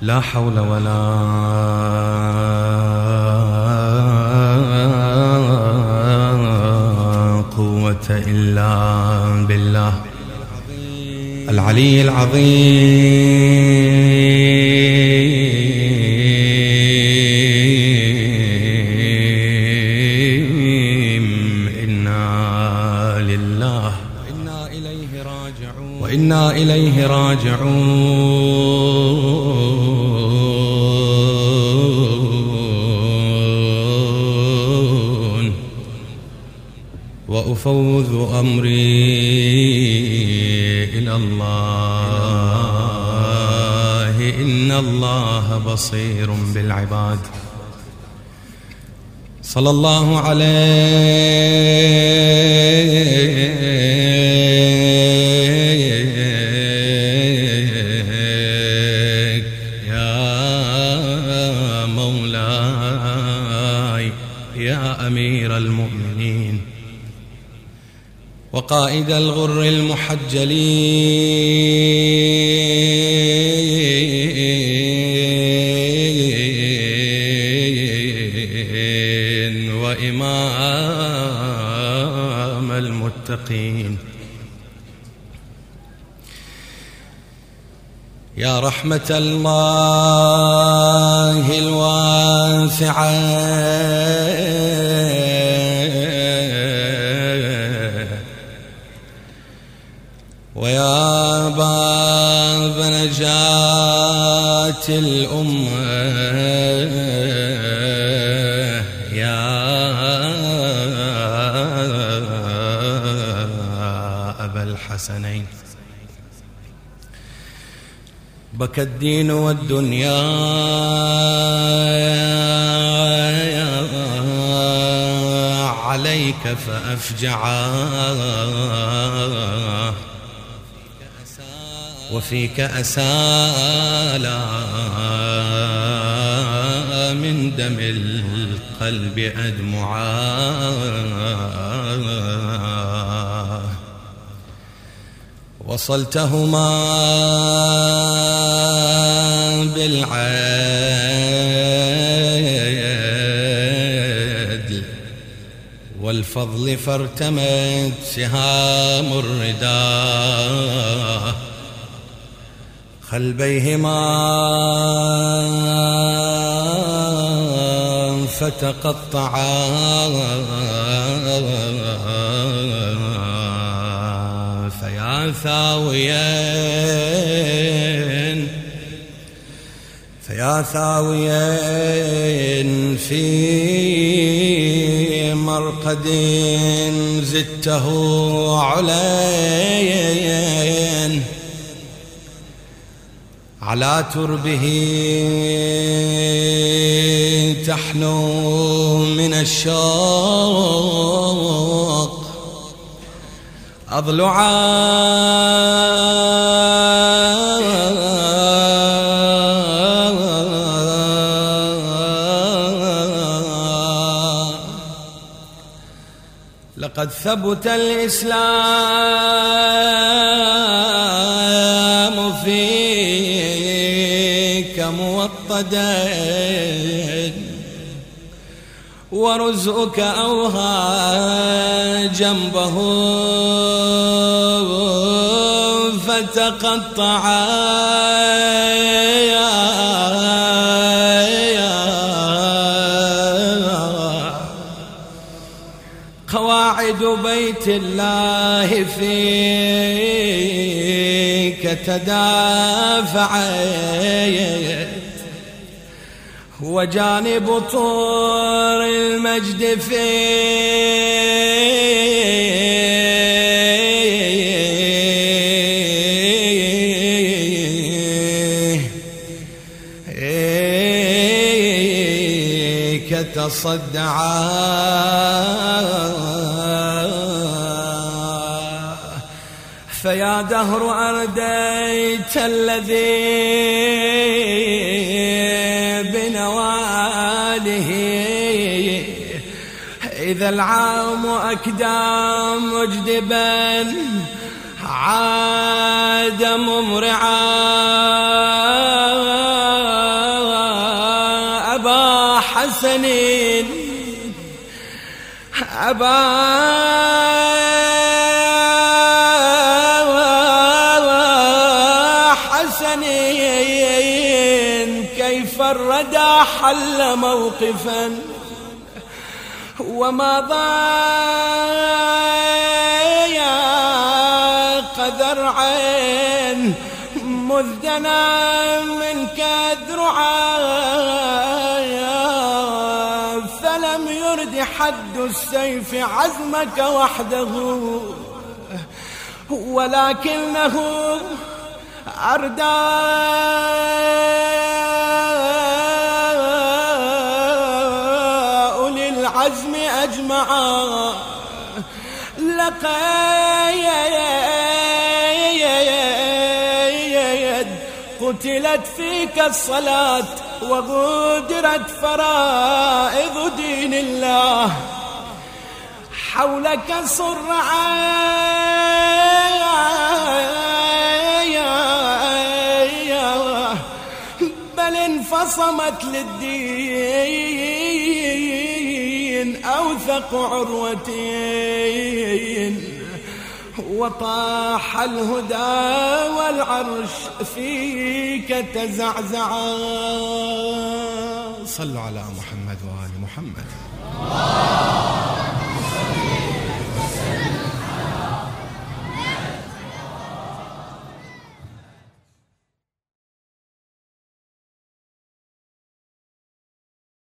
لا حول ولا قوة إلا بالله العلي العظيم. إنا لله وإنا إليه راجعون. وأفوض أمري إلى الله إن الله بصير بالعباد. صلى الله عليك يا مولاي يا أمير المؤمنين وقائد الغر المحجلين وإمام المتقين. يا رحمة الله الواسعة ويا باب نجاة الأمة يا أبا الحسنين. بكى الدين والدنيا عليك فأفجعا وفيك أسالا من دم القلب أدمعا. وصلتهما بالعدل والفضل فارتمت سهام الرداء خلبيهما فتقطعا فيا ثاويا في مرقد زدته علين على تربه تحنو من الشوق أضلعا لقد ثبت الإسلام فيك موطدا ورزقك أوهى جنبه فتقطعا قواعد بيت الله فيك تدافعت وجانب طور المجد فيك تصدعا. فيا دهر أرديت الذي بنواله إذا العام أكدام مجدبا عاد ممرعا حسنين أبا حسنين كيف الردى حل موقفا وما ضايق ذرعين مذدنا منك ذرعا فلم يرد حد السيف عزمك وحده ولكنه أردى أولي العزم أجمعا لقد قتلت فيك الصلاة وغدرت فرائض دين الله حولك بل انفصمت للدين أوثق عروتين وطاح الهدى والعرش فيك تزعزعا. صلوا على محمد وآل محمد.